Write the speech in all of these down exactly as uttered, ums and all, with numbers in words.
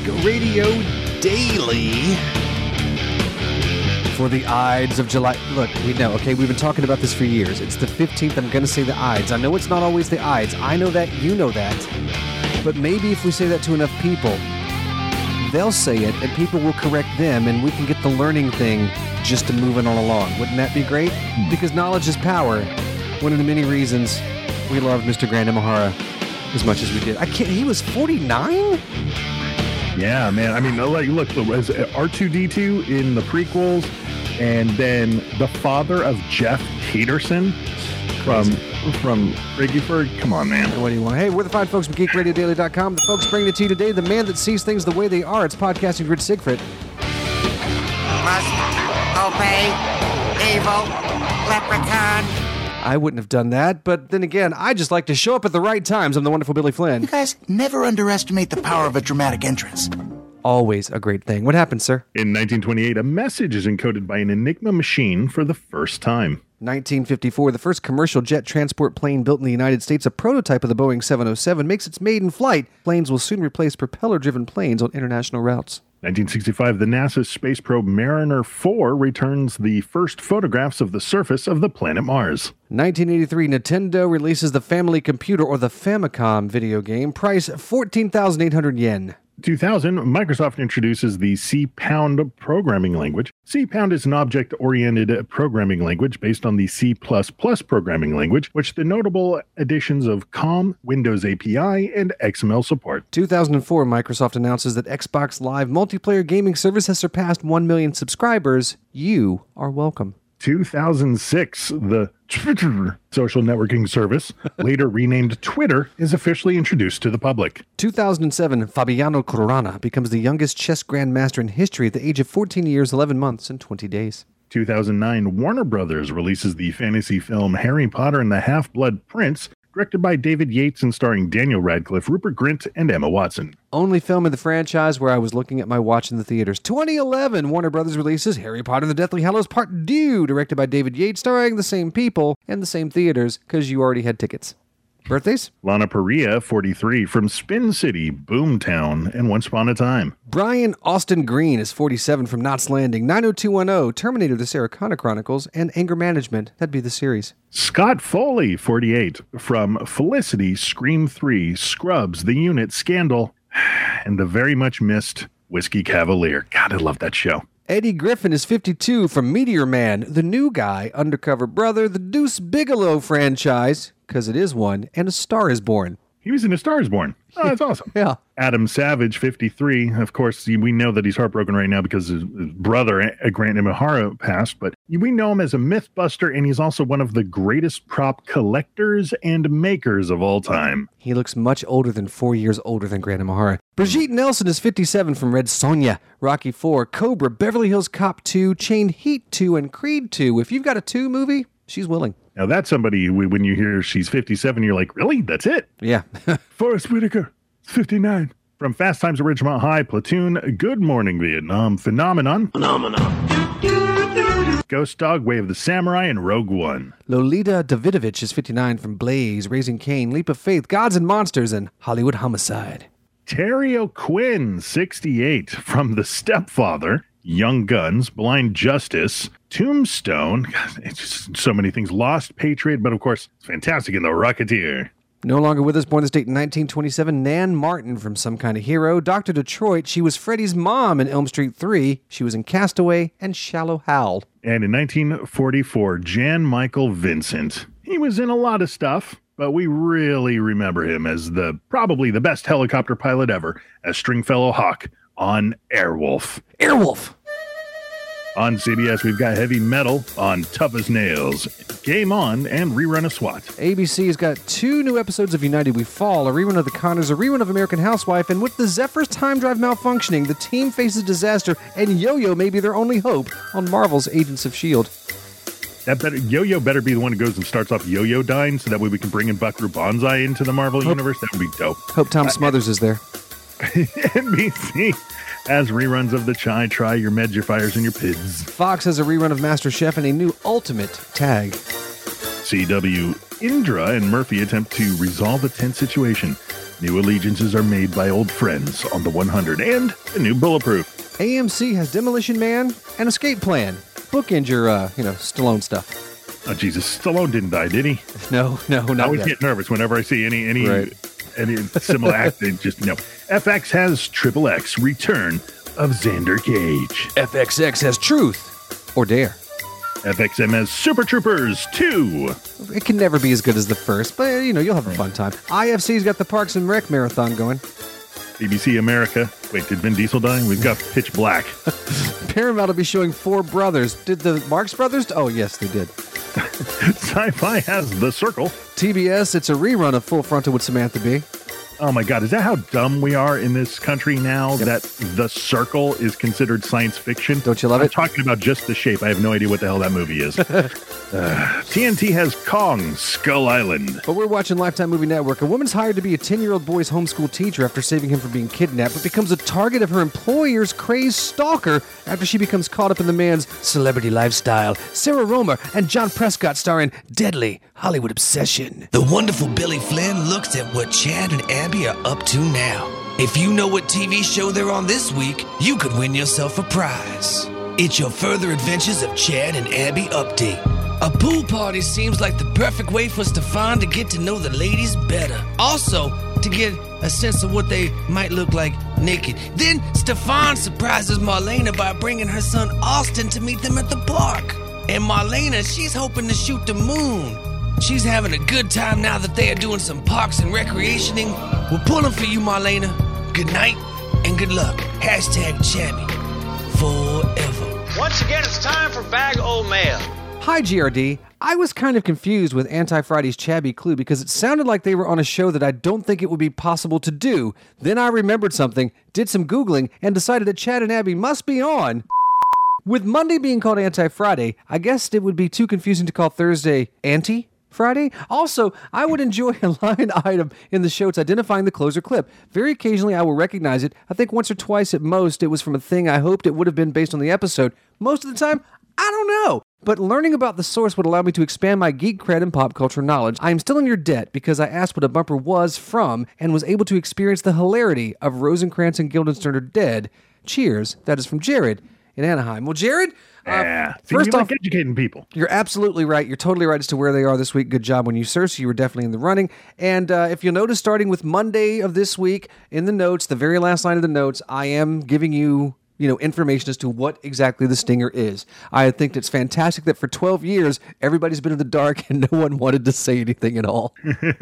Radio Daily for the Ides of July. Look, we know, okay, we've been talking about this for years. It's the fifteenth. I'm going to say the Ides. I know it's not always the Ides. I know that. You know that. But maybe if we say that to enough people, they'll say it, and people will correct them, and we can get the learning thing just to moving on along. Wouldn't that be great? Because knowledge is power. One of the many reasons we loved Mister Grant Imahara as much as we did. I can't. He was forty-nine? Yeah, man. I mean, like, look, as R two D two in the prequels, and then the father of Jeff Peterson from from Regiford. Come on, man. What do you want? Hey, we're the fine folks from Geek Radio Daily dot com. The folks bringing it to you today, the man that sees things the way they are. It's podcasting Rich Siegfried. Must obey evil leprechaun. I wouldn't have done that, but then again, I just like to show up at the right times. I'm the wonderful Billy Flynn. You guys never underestimate the power of a dramatic entrance. Always a great thing. What happened, sir? In nineteen twenty-eight, a message is encoded by an Enigma machine for the first time. nineteen fifty-four, the first commercial jet transport plane built in the United States, a prototype of the Boeing seven oh seven, makes its maiden flight. Planes will soon replace propeller-driven planes on international routes. nineteen sixty-five, the NASA space probe Mariner four returns the first photographs of the surface of the planet Mars. nineteen eighty-three, Nintendo releases the Family Computer, or the Famicom video game. Price fourteen thousand eight hundred yen. two thousand, Microsoft introduces the C-Pound programming language. C-Pound is an object-oriented programming language based on the C plus plus programming language, which the notable additions of COM, Windows A P I, and X M L support. two thousand four, Microsoft announces that Xbox Live multiplayer gaming service has surpassed one million subscribers. You are welcome. two thousand six, the Twitter social networking service, later renamed Twitter, is officially introduced to the public. two thousand seven, Fabiano Caruana becomes the youngest chess grandmaster in history at the age of fourteen years, eleven months, and twenty days. two thousand nine, Warner Brothers releases the fantasy film Harry Potter and the Half-Blood Prince, directed by David Yates and starring Daniel Radcliffe, Rupert Grint, and Emma Watson. Only film in the franchise where I was looking at my watch in the theaters. twenty eleven, Warner Brothers releases Harry Potter and the Deathly Hallows Part two, directed by David Yates, starring the same people and the same theaters, because you already had tickets. Birthdays? Lana Parrilla, forty-three, from Spin City, Boomtown, and Once Upon a Time. Brian Austin Green is forty-seven, from Knots Landing, nine oh two one oh, Terminator, The Sarah Connor Chronicles, and Anger Management. That'd be the series. Scott Foley, forty-eight, from Felicity, Scream three, Scrubs, The Unit, Scandal, and the very much missed Whiskey Cavalier. God, I love that show. Eddie Griffin is fifty-two, from Meteor Man, The New Guy, Undercover Brother, the Deuce Bigelow franchise, because it is one, and A Star is Born. He was in A Star is Born. Oh, that's awesome. Yeah. Adam Savage, fifty-three. Of course, we know that he's heartbroken right now because his brother, Grant Imahara, passed, but we know him as a mythbuster, and he's also one of the greatest prop collectors and makers of all time. He looks much older than four years older than Grant Imahara. Brigitte Nelson is fifty-seven, from Red Sonja, Rocky four, Cobra, Beverly Hills Cop two, Chain Heat two, and Creed two. If you've got a two movie, she's willing. Now, that's somebody who, when you hear she's fifty-seven, you're like, really? That's it? Yeah. Forrest Whitaker, fifty-nine. From Fast Times at Ridgemont High, Platoon, Good Morning Vietnam, Phenomenon. Phenomenon. Ghost Dog, Way of the Samurai, and Rogue One. Lolita Davidovich is fifty-nine, from Blaze, Raising Cain, Leap of Faith, Gods and Monsters, and Hollywood Homicide. Terry O'Quinn, sixty-eight, from The Stepfather, Young Guns, Blind Justice, Tombstone, God, it's just so many things, Lost, Patriot, but of course, it's fantastic in The Rocketeer. No longer with us, born this date in nineteen twenty-seven, Nan Martin from Some Kind of Hero, Doctor Detroit, she was Freddy's mom in Elm Street three, she was in Castaway, and Shallow Hal. And in nineteen forty-four, Jan Michael Vincent. He was in a lot of stuff, but we really remember him as the probably the best helicopter pilot ever, as Stringfellow Hawk on Airwolf. Airwolf! On C B S, we've got Heavy Metal on Tough as Nails, Game On, and Rerun of SWAT. A B C has got two new episodes of United We Fall, a rerun of The Connors, a rerun of American Housewife, and with the Zephyr's time drive malfunctioning, the team faces disaster, and Yo-Yo may be their only hope on Marvel's Agents of S H I E L D. That better, Yo-Yo better be the one who goes and starts off Yo-Yo dying, so that way we can bring in Buckaroo Banzai into the Marvel hope, universe. That would be dope. Hope Tom uh, Smothers is there. N B C has reruns of The Chai Try, Your Meds, Your Fires, and Your P I Ds. Fox has a rerun of Master Chef and a new Ultimate Tag. C W, Indra and Murphy attempt to resolve a tense situation. New allegiances are made by old friends on the one hundred and the new Bulletproof. A M C has Demolition Man and Escape Plan. Bookend your, uh, you know, Stallone stuff. Oh, Jesus. Stallone didn't die, did he? No, no, not I always yet. get nervous whenever I see any any Right. any similar acting. Just, you know. F X has Triple X Return of Xander Cage. F X X has Truth or Dare. F X M has Super Troopers two. It can never be as good as the first, but, you know, you'll have a fun time. I F C's got the Parks and Rec marathon going. B B C America. Wait, did Vin Diesel die? We've got Pitch Black. Paramount will be showing Four Brothers. Did the Marx Brothers? Oh, yes, they did. Sci-Fi has The Circle. T B S, it's a rerun of Full Frontal with Samantha Bee. Oh my God, is that how dumb we are in this country now? Yep. That The Circle is considered science fiction? Don't you love I'm it? talking about just the shape. I have no idea what the hell that movie is. uh, T N T has Kong, Skull Island. But we're watching Lifetime Movie Network. A woman's hired to be a ten-year-old boy's homeschool teacher after saving him from being kidnapped, but becomes a target of her employer's crazed stalker after she becomes caught up in the man's celebrity lifestyle. Sarah Romer and John Prescott star in Deadly Hollywood Obsession. The wonderful Billy Flynn looks at what Chad and Abby are up to now. If you know what T V show they're on this week, you could win yourself a prize. It's your Further Adventures of Chad and Abby update. A pool party seems like the perfect way for Stefan to get to know the ladies better. Also, to get a sense of what they might look like naked. Then Stefan surprises Marlena by bringing her son Austin to meet them at the park. And Marlena, she's hoping to shoot the moon. She's having a good time now that they are doing some parks and recreationing. We're pulling for you, Marlena. Good night and good luck. Hashtag Chabby. Forever. Once again, it's time for Bag O' Mail. Hi, G R D. I was kind of confused with Anti-Friday's Chabby Clue because it sounded like they were on a show that I don't think it would be possible to do. Then I remembered something, did some Googling, and decided that Chad and Abby must be on. With Monday being called Anti-Friday, I guessed it would be too confusing to call Thursday Anti-Friday. Also, I would enjoy a line item in the show. It's identifying the closer clip. Very occasionally, I will recognize it. I think once or twice at most, it was from a thing I hoped it would have been based on the episode. Most of the time, I don't know. But learning about the source would allow me to expand my geek cred and pop culture knowledge. I am still in your debt because I asked what a bumper was from and was able to experience the hilarity of Rosencrantz and Guildenstern are dead. Cheers. That is from Jared in Anaheim. Well, Jared, uh, Yeah. See, first you off, like educating people. you're absolutely right. You're totally right as to where they are this week. Good job on you, sir. So you were definitely in the running. And uh, if you'll notice, starting with Monday of this week, in the notes, the very last line of the notes, I am giving you, you know, information as to what exactly the stinger is. I think it's fantastic that for twelve years, everybody's been in the dark and no one wanted to say anything at all.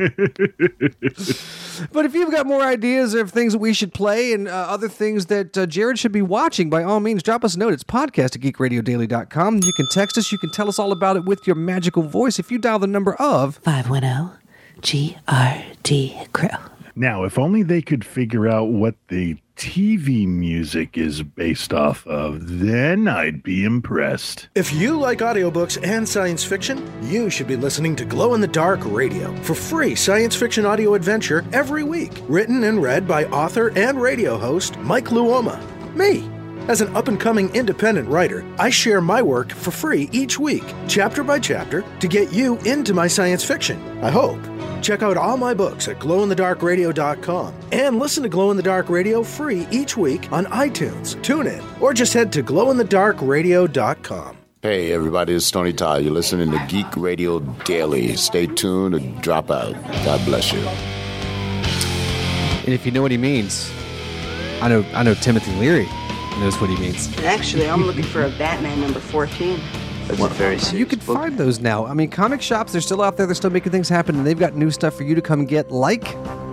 But if you've got more ideas of things that we should play and uh, other things that uh, Jared should be watching, by all means, drop us a note. It's podcast at geek radio daily dot com. You can text us. You can tell us all about it with your magical voice if you dial the number of five one zero G R D Crew. Now, if only they could figure out what the T V music is based off of, then I'd be impressed. If you like audiobooks and science fiction, you should be listening to Glow in the Dark Radio for free science fiction audio adventure every week. Written and read by author and radio host Mike Luoma. Me. As an up-and-coming independent writer, I share my work for free each week, chapter by chapter, to get you into my science fiction, I hope. Check out all my books at glow in the dark radio dot com and listen to Glow in the Dark Radio free each week on iTunes, TuneIn, or just head to glow in the dark radio dot com. Hey, everybody, it's Tony Todd. You're listening to Geek Radio Daily. Stay tuned and drop out. God bless you. And if you know what he means, I know I know Timothy Leary knows what he means. Actually, I'm looking for a Batman number fourteen. That's a very serious You can book. find those now. I mean, comic shops, they're still out there. They're still making things happen, and they've got new stuff for you to come get, like...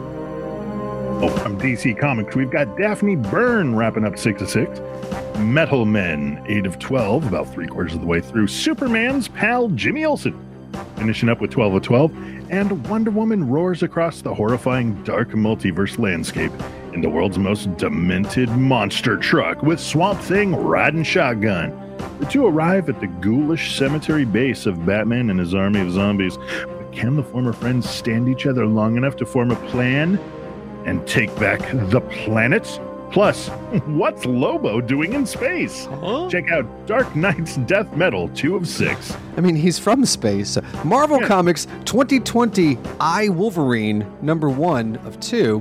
Oh, from D C Comics, we've got Daphne Byrne wrapping up six of six. Metal Men, eight of twelve, about three quarters of the way through. Superman's pal, Jimmy Olsen, finishing up with twelve of twelve. And Wonder Woman roars across the horrifying dark multiverse landscape in the world's most demented monster truck with Swamp Thing riding shotgun. The two arrive at the ghoulish cemetery base of Batman and his army of zombies. But can the former friends stand each other long enough to form a plan and take back the planet? Plus, what's Lobo doing in space? Huh? Check out Dark Knight's Death Metal, two of six. I mean, he's from space. Marvel Yeah. Comics twenty twenty I, Wolverine, number one of two.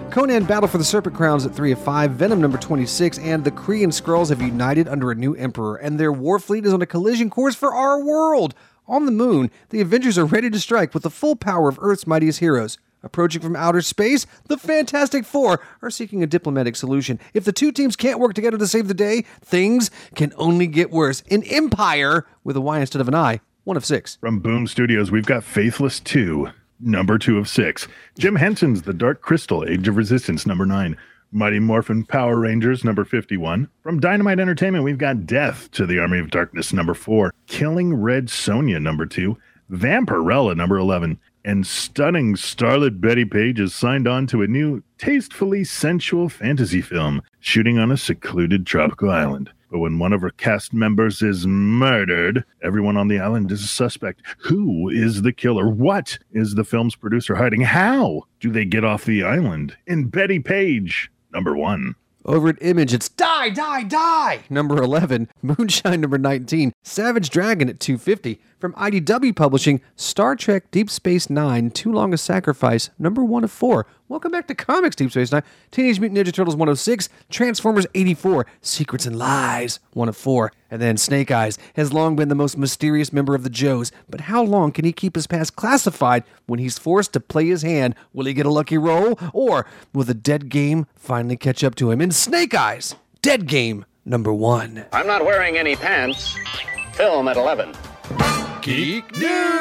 Conan Battle for the Serpent Crowns at three of five, Venom number twenty-six, and the Kree and Skrulls have united under a new emperor, and their war fleet is on a collision course for our world. On the moon, the Avengers are ready to strike with the full power of Earth's mightiest heroes. Approaching from outer space, the Fantastic Four are seeking a diplomatic solution. If the two teams can't work together to save the day, things can only get worse. In Empire, with a Y instead of an I, one of six. From Boom Studios, we've got Faithless two, number two of six. Jim Henson's The Dark Crystal, Age of Resistance, number nine. Mighty Morphin Power Rangers, number fifty-one. From Dynamite Entertainment, we've got Death to the Army of Darkness, number four. Killing Red Sonja, number two. Vampirella, number eleven. And stunning starlet Betty Page is signed on to a new, tastefully sensual fantasy film, shooting on a secluded tropical island. But when one of her cast members is murdered, everyone on the island is a suspect. Who is the killer? What is the film's producer hiding? How do they get off the island? In Betty Page, number one. Over at Image, it's Die, Die, Die, number eleven. Moonshine, number nineteen. Savage Dragon at two fifty. From I D W Publishing, Star Trek Deep Space Nine, Too Long a Sacrifice, number one of four. Welcome back to Comics, Deep Space Nine. Teenage Mutant Ninja Turtles, one oh six. Transformers, eighty-four. Secrets and Lies, one of four. And then Snake Eyes has long been the most mysterious member of the Joes. But how long can he keep his past classified when he's forced to play his hand? Will he get a lucky roll? Or will the dead game finally catch up to him? In Snake Eyes, Dead Game, number one. I'm not wearing any pants. Film at eleven. Geek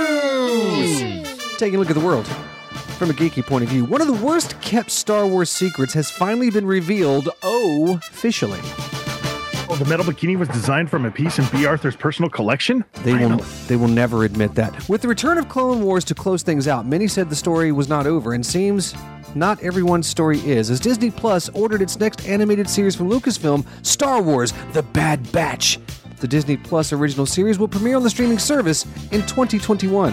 News! Taking a look at the world from a geeky point of view. One of the worst kept Star Wars secrets has finally been revealed, oh, officially. Oh, the metal bikini was designed from a piece in B. Arthur's personal collection? They will, they will never admit that. With the return of Clone Wars to close things out, many said the story was not over, and seems not everyone's story is, as Disney Plus ordered its next animated series from Lucasfilm, Star Wars: The Bad Batch. The Disney Plus original series will premiere on the streaming service in twenty twenty-one.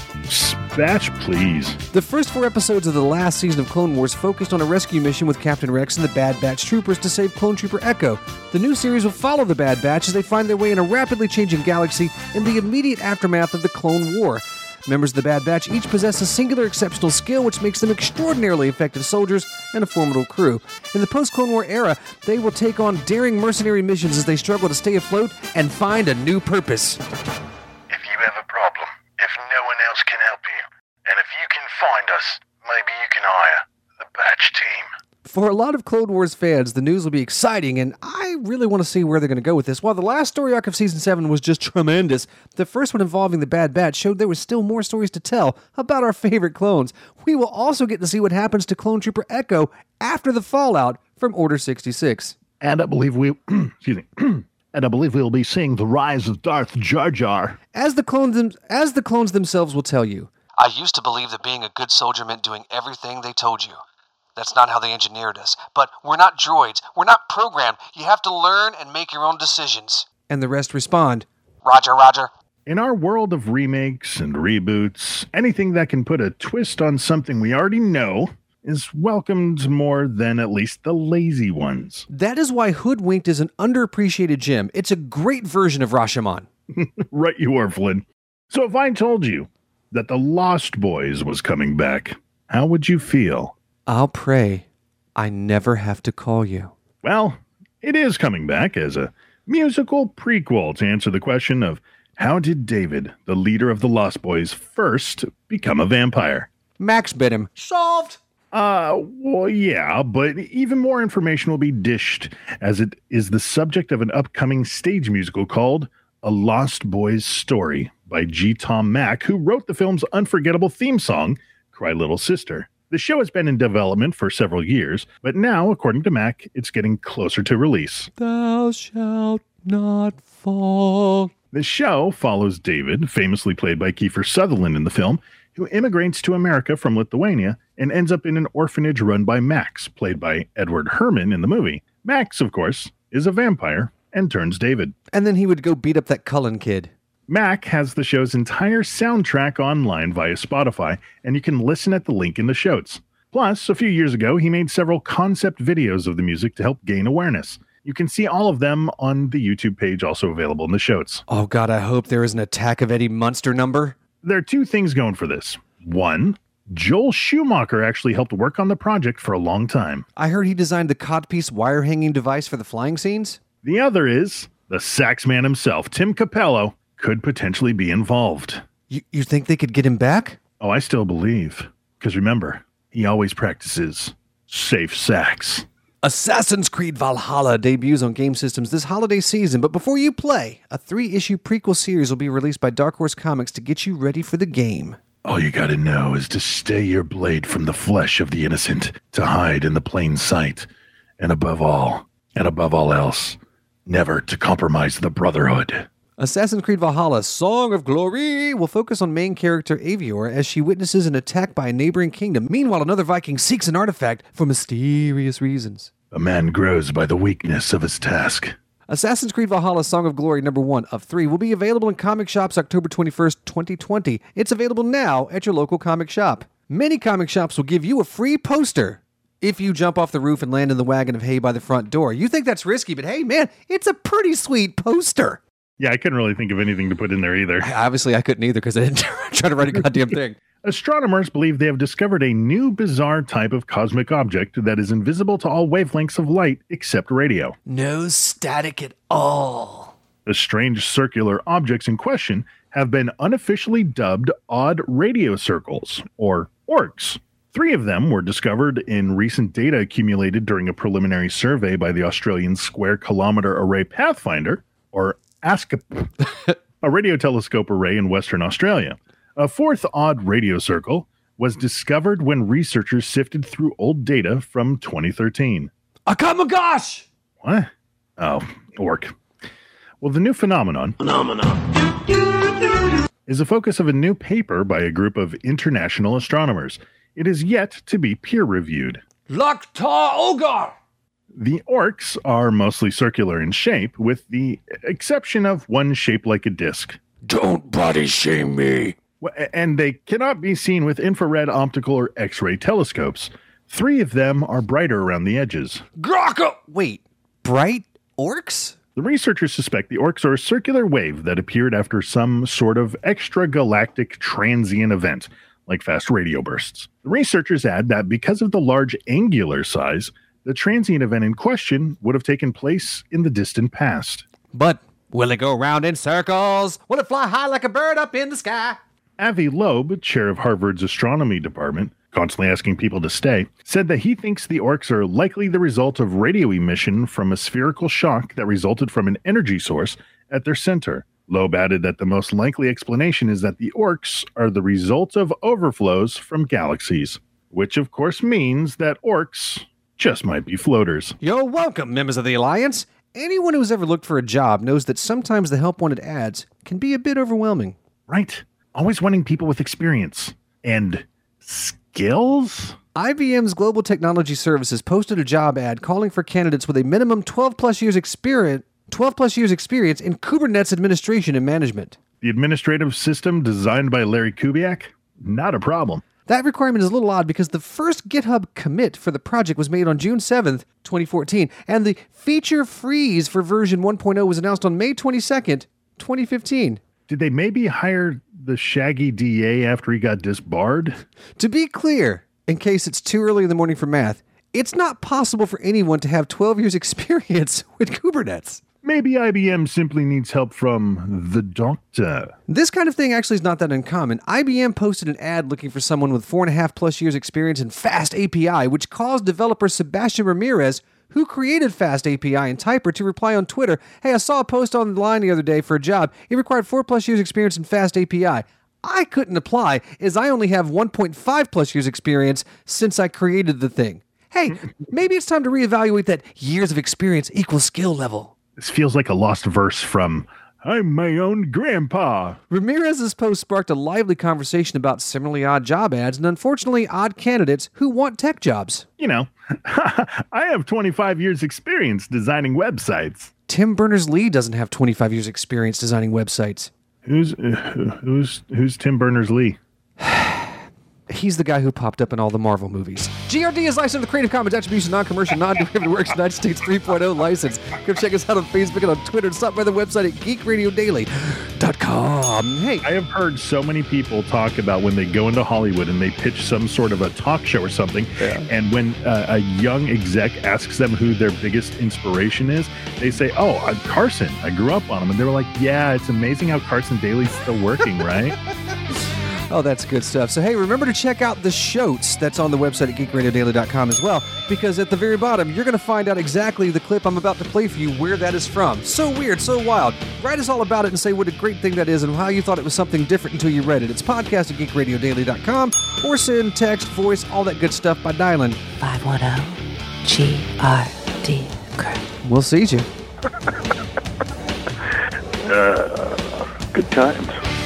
Batch, please. The first four episodes of the last season of Clone Wars focused on a rescue mission with Captain Rex and the Bad Batch troopers to save Clone Trooper Echo. The new series will follow the Bad Batch as they find their way in a rapidly changing galaxy in the immediate aftermath of the Clone War. Members of the Bad Batch each possess a singular exceptional skill which makes them extraordinarily effective soldiers and a formidable crew. In the post-Clone War era, they will take on daring mercenary missions as they struggle to stay afloat and find a new purpose. If you have a problem, if no one else can help you, and if you can find us, maybe you can hire the Batch team. For a lot of Clone Wars fans, the news will be exciting, and I really want to see where they're going to go with this. While the last story arc of Season seven was just tremendous, the first one involving the Bad Batch showed there was still more stories to tell about our favorite clones. We will also get to see what happens to Clone Trooper Echo after the fallout from Order sixty-six. And I believe we... excuse me... And I believe we'll be seeing the rise of Darth Jar Jar. As the clones, them, as the clones themselves will tell you. I used to believe that being a good soldier meant doing everything they told you. That's not how they engineered us. But we're not droids. We're not programmed. You have to learn and make your own decisions. And the rest respond. Roger, roger. In our world of remakes and reboots, anything that can put a twist on something we already know is welcomed more than at least the lazy ones. That is why Hoodwinked is an underappreciated gem. It's a great version of Rashomon. Right you are, Flynn. So if I told you that The Lost Boys was coming back, how would you feel? I'll pray I never have to call you. Well, it is coming back as a musical prequel to answer the question of how did David, the leader of the Lost Boys, first become a vampire? Max bit him. Solved! Uh, well, yeah, but even more information will be dished as it is the subject of an upcoming stage musical called A Lost Boys Story by G. Tom Mack, who wrote the film's unforgettable theme song, Cry Little Sister. The show has been in development for several years, but now, according to Mack, it's getting closer to release. Thou shalt not fall. The show follows David, famously played by Kiefer Sutherland in the film, who immigrates to America from Lithuania and ends up in an orphanage run by Max, played by Edward Herrmann in the movie. Max, of course, is a vampire and turns David. And then he would go beat up that Cullen kid. Mack has the show's entire soundtrack online via Spotify, and you can listen at the link in the shows. Plus, a few years ago, he made several concept videos of the music to help gain awareness. You can see all of them on the YouTube page, also available in the shows. Oh God, I hope there is an Attack of Eddie Munster number. There are two things going for this. One, Joel Schumacher actually helped work on the project for a long time. I heard he designed the codpiece wire hanging device for the flying scenes. The other is the sax man himself, Tim Capello, could potentially be involved. You, you think they could get him back? Oh, I still believe. Because remember, he always practices safe sax. Assassin's Creed Valhalla debuts on game systems this holiday season, but before you play, a three-issue prequel series will be released by Dark Horse Comics to get you ready for the game. All you gotta know is to stay your blade from the flesh of the innocent, to hide in the plain sight, and above all, and above all else, never to compromise the Brotherhood. Assassin's Creed Valhalla, Song of Glory, will focus on main character Avior as she witnesses an attack by a neighboring kingdom. Meanwhile, another Viking seeks an artifact for mysterious reasons. A man grows by the weakness of his task. Assassin's Creed Valhalla, Song of Glory, number one of three, will be available in comic shops October twenty-first, twenty twenty. It's available now at your local comic shop. Many comic shops will give you a free poster if you jump off the roof and land in the wagon of hay by the front door. You think that's risky, but hey, man, it's a pretty sweet poster. Yeah, I couldn't really think of anything to put in there either. Obviously, I couldn't either because I didn't try to write a goddamn thing. Astronomers believe they have discovered a new bizarre type of cosmic object that is invisible to all wavelengths of light except radio. No static at all. The strange circular objects in question have been unofficially dubbed odd radio circles, or ORCs. Three of them were discovered in recent data accumulated during a preliminary survey by the Australian Square Kilometre Array Pathfinder, or ASCAP, a radio telescope array in Western Australia. A fourth odd radio circle was discovered when researchers sifted through old data from twenty thirteen. A Kamagash! What? Oh, orc. Well, the new phenomenon, phenomenon is a focus of a new paper by a group of international astronomers. It is yet to be peer-reviewed. Loktar Ogar! The orcs are mostly circular in shape, with the exception of one shaped like a disc. Don't body shame me. And they cannot be seen with infrared, optical, or X-ray telescopes. Three of them are brighter around the edges. Grocko! Wait, bright orcs? The researchers suspect the orcs are a circular wave that appeared after some sort of extragalactic transient event, like fast radio bursts. The researchers add that because of the large angular size, the transient event in question would have taken place in the distant past. But will it go round in circles? Will it fly high like a bird up in the sky? Avi Loeb, chair of Harvard's astronomy department, constantly asking people to stay, said that he thinks the orcs are likely the result of radio emission from a spherical shock that resulted from an energy source at their center. Loeb added that the most likely explanation is that the orcs are the result of overflows from galaxies, which of course means that orcs just might be floaters. You're welcome, members of the Alliance. Anyone who's ever looked for a job knows that sometimes the help wanted ads can be a bit overwhelming. Right. Always wanting people with experience and skills? I B M's Global Technology Services posted a job ad calling for candidates with a minimum twelve plus years experience, twelve plus years experience in Kubernetes administration and management. The administrative system designed by Larry Kubiak? Not a problem. That requirement is a little odd because the first GitHub commit for the project was made on June seventh, twenty fourteen, and the feature freeze for version one point oh was announced on May twenty-second, twenty fifteen. Did they maybe hire the shaggy D A after he got disbarred? To be clear, in case it's too early in the morning for math, it's not possible for anyone to have twelve years experience with Kubernetes. Maybe I B M simply needs help from the doctor. This kind of thing actually is not that uncommon. I B M posted an ad looking for someone with four and a half plus years experience in Fast A P I, which caused developer Sebastian Ramirez, who created Fast A P I and Typer, to reply on Twitter, "Hey, I saw a post online the other day for a job. It required four plus years experience in Fast A P I. I couldn't apply as I only have one point five plus years experience since I created the thing. Hey, maybe it's time to reevaluate that years of experience equals skill level." This feels like a lost verse from I'm My Own Grandpa. Ramirez's post sparked a lively conversation about similarly odd job ads and unfortunately odd candidates who want tech jobs. You know, I have twenty-five years experience designing websites. Tim Berners-Lee doesn't have twenty-five years experience designing websites. Who's uh, who's who's Tim Berners-Lee? He's the guy who popped up in all the Marvel movies. G R D is licensed with Creative Commons Attribution, Non-Commercial, Non-Derivative Works, United States three point oh license. Come check us out on Facebook and on Twitter and stop by the website at geek radio daily dot com. com. Hey, I have heard so many people talk about when they go into Hollywood and they pitch some sort of a talk show or something, yeah. and when uh, a young exec asks them who their biggest inspiration is, they say, oh, I'm Carson. I grew up on him. And they were like, yeah, it's amazing how Carson Daly's still working, right? Oh, that's good stuff. So, hey, remember to check out the shows that's on the website at geek radio daily dot com as well, because at the very bottom, you're going to find out exactly the clip I'm about to play for you, where that is from. So weird, so wild. Write us all about it and say what a great thing that is and how you thought it was something different until you read it. It's podcast at geek radio daily dot com, or send text, voice, all that good stuff by dialing five one zero G R D crew. We'll see you. uh, good times.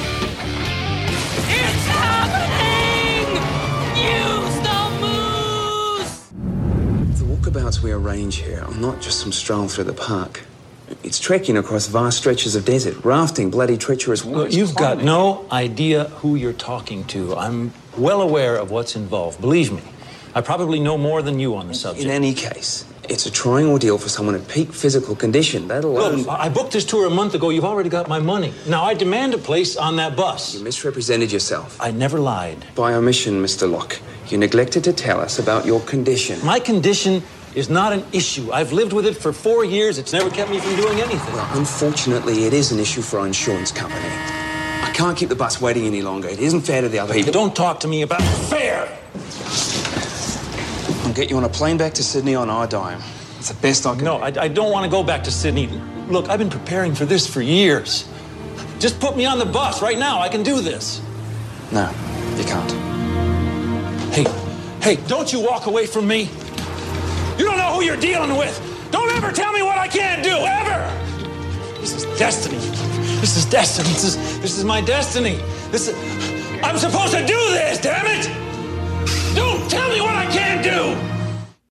Walkabouts we arrange here are not just some stroll through the park. It's trekking across vast stretches of desert, rafting, bloody treacherous waters. Look, you've got no idea who you're talking to. I'm well aware of what's involved. Believe me, I probably know more than you on the subject. In any case, it's a trying ordeal for someone in peak physical condition. That alone... Look, I booked this tour a month ago. You've already got my money. Now, I demand a place on that bus. You misrepresented yourself. I never lied. By omission, Mister Locke. You neglected to tell us about your condition. My condition is not an issue. I've lived with it for four years. It's never kept me from doing anything. Well, unfortunately, it is an issue for our insurance company. I can't keep the bus waiting any longer. It isn't fair to the other people. Don't talk to me about fair. I'll get you on a plane back to Sydney on our dime. It's the best I can No, do. I, I don't want to go back to Sydney. Look, I've been preparing for this for years. Just put me on the bus right now. I can do this. No, you can't. Hey, hey, don't you walk away from me. You don't know who you're dealing with. Don't ever tell me what I can't do, ever. This is destiny. This is destiny. This is, this is my destiny. This is... I'm supposed to do this, damn it! Don't tell me what I